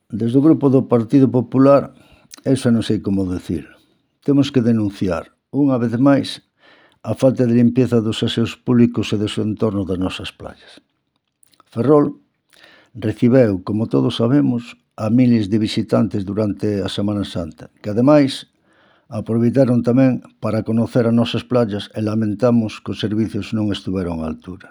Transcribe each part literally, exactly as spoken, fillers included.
Desde o grupo do Partido Popular, eu xa non sei como decir. Temos que denunciar, unha vez máis, a falta de limpeza dos aseos públicos e dos entornos das nosas playas. Ferrol recibeu, como todos sabemos, a miles de visitantes durante a Semana Santa, que ademais aproveitaron tamén para conocer as nosas playas e lamentamos que os servicios non estuveron á altura.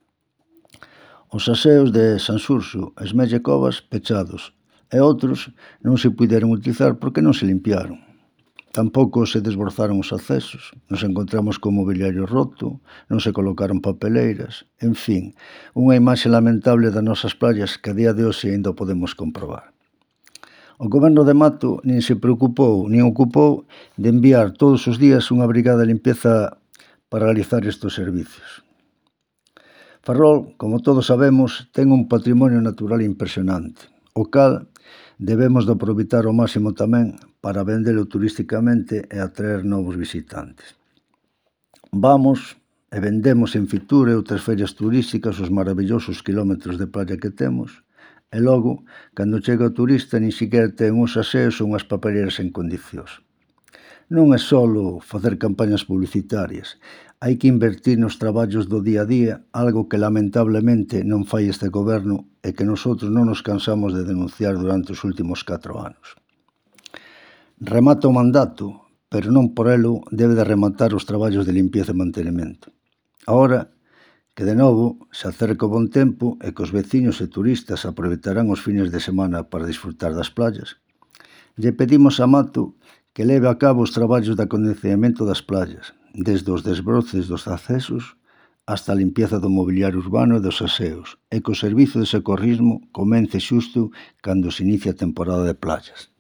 Os aseos de Sanxurxo e Esmelle Covas pechados e outros non se puideron utilizar porque non se limpiaron. Tampouco se desbrozaron os accesos, nos encontramos con mobiliario roto, non se colocaron papeleiras, en fin, unha imaxe lamentable das nosas playas que a día de hoxe ainda podemos comprobar. O goberno de Mato nin se preocupou nin ocupou de enviar todos os días unha brigada de limpeza para realizar estes servicios. Ferrol, como todos sabemos, ten un patrimonio natural impresionante, o cal debemos de aproveitar ao máximo tamén para vendelo turísticamente e atraer novos visitantes. Vamos e vendemos en Fitur e outras ferias turísticas os maravillosos quilómetros de playa que temos e logo, cando chega o turista, nin sequera ten uns aseos ou unhas papeleiras en condicións. Non é só facer campañas publicitarias, hai que invertir nos traballos do día a día, algo que lamentablemente non fai este goberno e que nosotros non nos cansamos de denunciar durante os últimos catro anos. Remata o mandato, pero non por elo debe de rematar os traballos de limpieza e mantenimento. Agora que de novo se acerca o bon tempo e que os veciños e turistas aproveitarán os fines de semana para disfrutar das playas, lle pedimos a Mato que leve a cabo os traballos de acondicionamento das playas, desde os desbroces dos accesos hasta a limpieza do mobiliario urbano e dos aseos, e que o servizo de socorrismo comece xusto cando se inicia a temporada de playas.